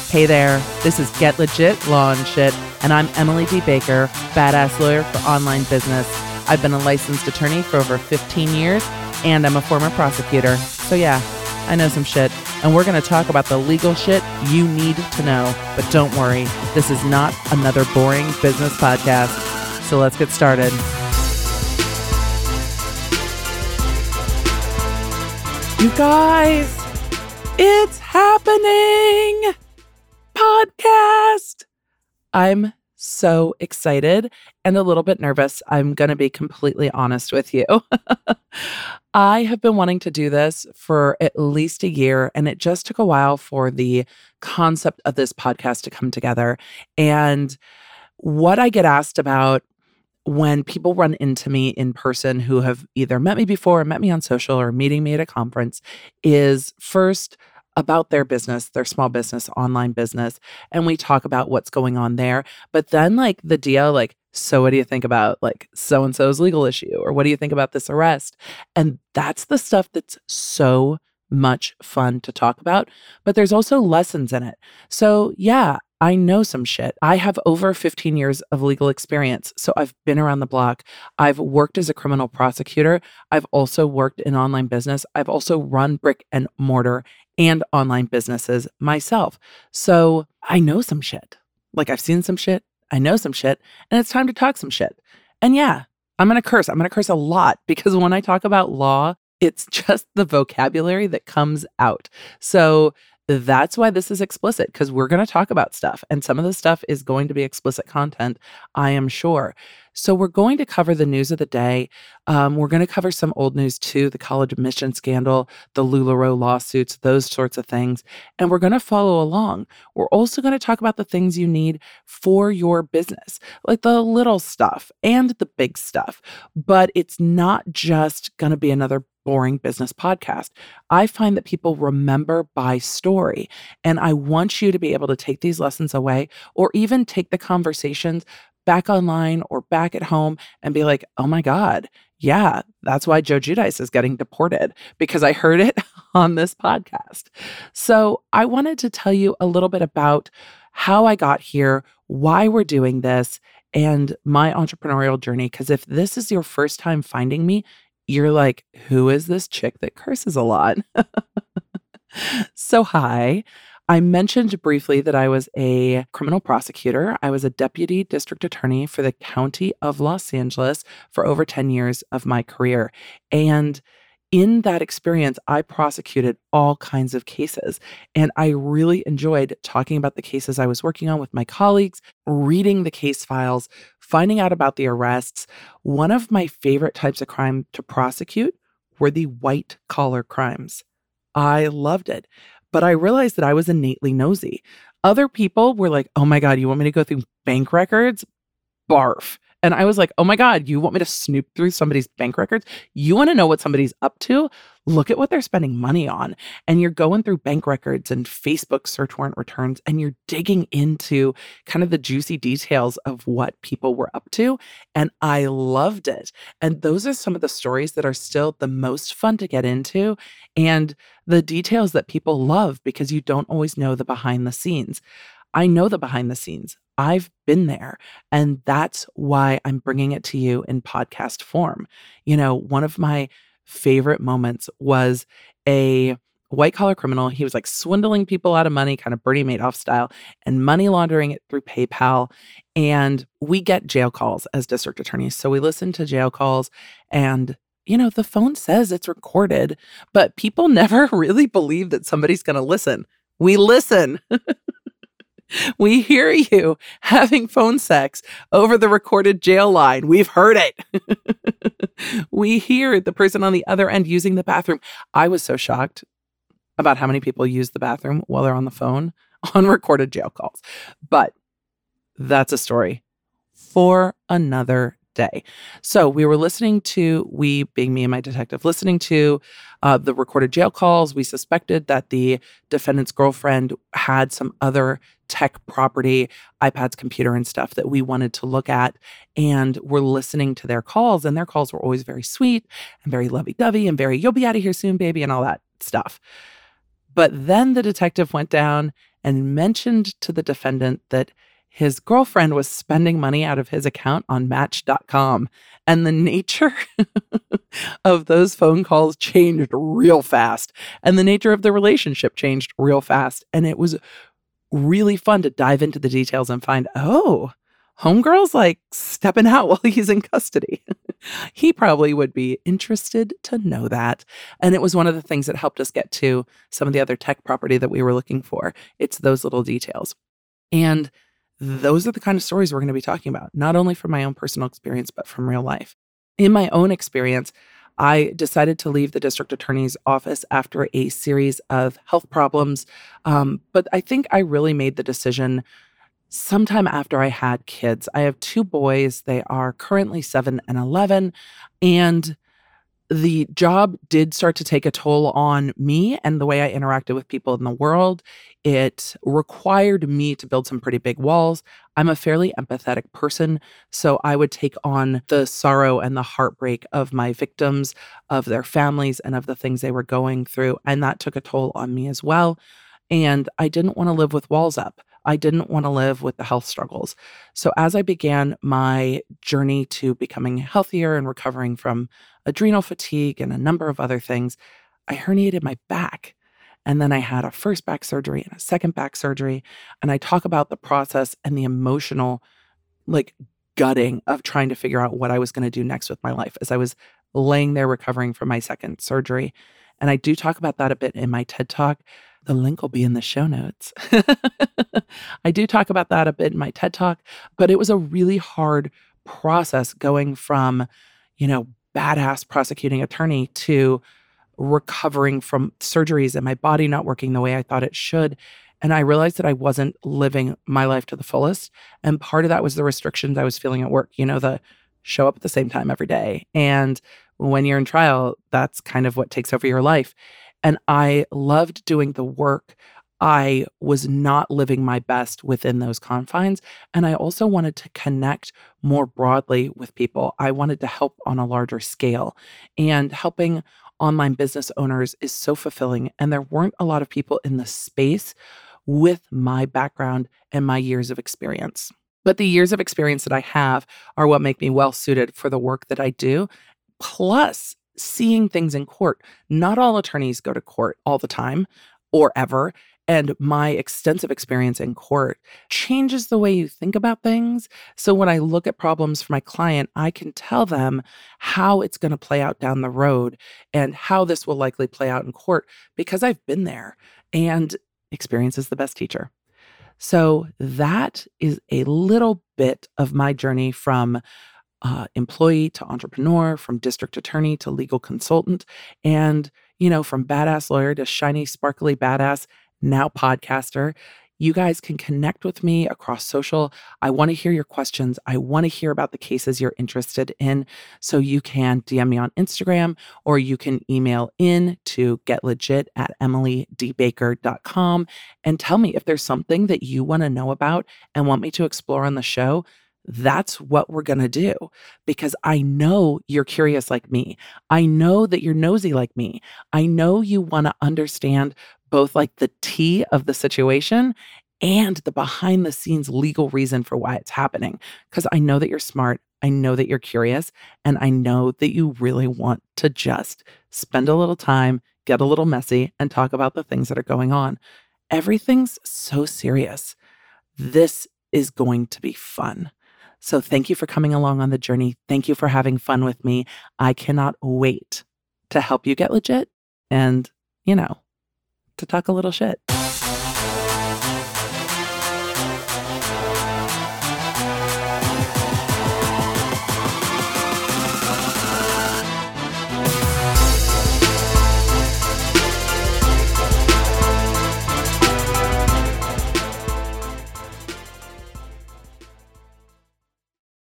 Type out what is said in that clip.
Hey there, this is Get Legit Law and Shit, and I'm Emily D. Baker, badass lawyer for online business. I've been a licensed attorney for over 15 years, and I'm a former prosecutor. So yeah, I know some shit, and we're going to talk about the legal shit you need to know. But don't worry, this is not another boring business podcast. So let's get started. You guys, it's happening! Podcast! I'm so excited and a little bit nervous. I'm going to be completely honest with you. I have been wanting to do this for at least a year, and it just took a while for the concept of this podcast to come together. And what I get asked about when people run into me in person who have either met me before, or met me on social, or meeting me at a conference is first about their business, their small business, online business. And we talk about what's going on there. But then the deal, so what do you think about so-and-so's legal issue? Or what do you think about this arrest? And that's the stuff that's so much fun to talk about. But there's also lessons in it. So yeah, I know some shit. I have over 15 years of legal experience. So I've been around the block. I've worked as a criminal prosecutor. I've also worked in online business. I've also run brick and mortar and online businesses myself. So I know some shit. I've seen some shit. I know some shit. And it's time to talk some shit. And yeah, I'm going to curse. I'm going to curse a lot because when I talk about law, it's just the vocabulary that comes out. So that's why this is explicit, because we're going to talk about stuff. And some of the stuff is going to be explicit content, I am sure. So we're going to cover the news of the day. We're going to cover some old news too, the college admission scandal, the LuLaRoe lawsuits, those sorts of things. And we're going to follow along. We're also going to talk about the things you need for your business, like the little stuff and the big stuff. But it's not just going to be another boring business podcast. I find that people remember by story, and I want you to be able to take these lessons away or even take the conversations back online or back at home and be like, oh my God, yeah, that's why Joe Giudice is getting deported, because I heard it on this podcast. So I wanted to tell you a little bit about how I got here, why we're doing this, and my entrepreneurial journey. Because if this is your first time finding me, you're like, who is this chick that curses a lot? So hi. I mentioned briefly that I was a criminal prosecutor. I was a deputy district attorney for the county of Los Angeles for over 10 years of my career. And in that experience, I prosecuted all kinds of cases. And I really enjoyed talking about the cases I was working on with my colleagues, reading the case files, finding out about the arrests. One of my favorite types of crime to prosecute were the white-collar crimes. I loved it. But I realized that I was innately nosy. Other people were like, oh my God, you want me to go through bank records? Barf. And I was like, oh my God, you want me to snoop through somebody's bank records? You want to know what somebody's up to? Look at what they're spending money on. And you're going through bank records and Facebook search warrant returns, and you're digging into kind of the juicy details of what people were up to. And I loved it. And those are some of the stories that are still the most fun to get into, and the details that people love because you don't always know the behind the scenes. I know the behind the scenes. I've been there, and that's why I'm bringing it to you in podcast form. You know, one of my favorite moments was a white-collar criminal. He was swindling people out of money, kind of Bernie Madoff style, and money laundering it through PayPal. And we get jail calls as district attorneys. So we listen to jail calls, and the phone says it's recorded, but people never really believe that somebody's going to listen. We listen. We hear you having phone sex over the recorded jail line. We've heard it. We hear the person on the other end using the bathroom. I was so shocked about how many people use the bathroom while they're on the phone on recorded jail calls. But that's a story for another day. So we were listening to, we being me and my detective, listening to the recorded jail calls. We suspected that the defendant's girlfriend had some other tech property, iPads, computer and stuff that we wanted to look at. And we're listening to their calls, and their calls were always very sweet and very lovey-dovey and very, you'll be out of here soon, baby, and all that stuff. But then the detective went down and mentioned to the defendant that his girlfriend was spending money out of his account on Match.com. And the nature of those phone calls changed real fast. And the nature of the relationship changed real fast. And it was really fun to dive into the details and find, oh, homegirl's like stepping out while he's in custody. He probably would be interested to know that. And it was one of the things that helped us get to some of the other tech property that we were looking for. It's those little details. And those are the kind of stories we're going to be talking about, not only from my own personal experience, but from real life. In my own experience, I decided to leave the district attorney's office after a series of health problems. But I think I really made the decision sometime after I had kids. I have two boys. They are currently 7 and 11. And the job did start to take a toll on me and the way I interacted with people in the world. It required me to build some pretty big walls. I'm a fairly empathetic person, so I would take on the sorrow and the heartbreak of my victims, of their families, and of the things they were going through. And that took a toll on me as well. And I didn't want to live with walls up. I didn't want to live with the health struggles. So as I began my journey to becoming healthier and recovering from adrenal fatigue and a number of other things, I herniated my back. And then I had a first back surgery and a second back surgery. And I talk about the process and the emotional, gutting of trying to figure out what I was going to do next with my life as I was laying there recovering from my second surgery. And I do talk about that a bit in my TED Talk. The link will be in the show notes. I do talk about that a bit in my TED Talk, but it was a really hard process going from, badass prosecuting attorney to recovering from surgeries and my body not working the way I thought it should. And I realized that I wasn't living my life to the fullest. And part of that was the restrictions I was feeling at work, the show up at the same time every day. And when you're in trial, that's kind of what takes over your life. And I loved doing the work. I was not living my best within those confines. And I also wanted to connect more broadly with people. I wanted to help on a larger scale. And helping online business owners is so fulfilling. And there weren't a lot of people in the space with my background and my years of experience. But the years of experience that I have are what make me well suited for the work that I do. Plus, seeing things in court. Not all attorneys go to court all the time or ever. And my extensive experience in court changes the way you think about things. So when I look at problems for my client, I can tell them how it's going to play out down the road and how this will likely play out in court because I've been there, and experience is the best teacher. So that is a little bit of my journey from employee to entrepreneur, from district attorney to legal consultant, and, from badass lawyer to shiny, sparkly badass, now podcaster. You guys can connect with me across social. I want to hear your questions. I want to hear about the cases you're interested in. So you can DM me on Instagram, or you can email in to getlegit@emilydbaker.com and tell me if there's something that you want to know about and want me to explore on the show. That's what we're going to do, because I know you're curious like me. I know that you're nosy like me. I know you want to understand both the tea of the situation and the behind the scenes legal reason for why it's happening. Because I know that you're smart. I know that you're curious. And I know that you really want to just spend a little time, get a little messy, and talk about the things that are going on. Everything's so serious. This is going to be fun. So thank you for coming along on the journey. Thank you for having fun with me. I cannot wait to help you get legit and, to talk a little shit.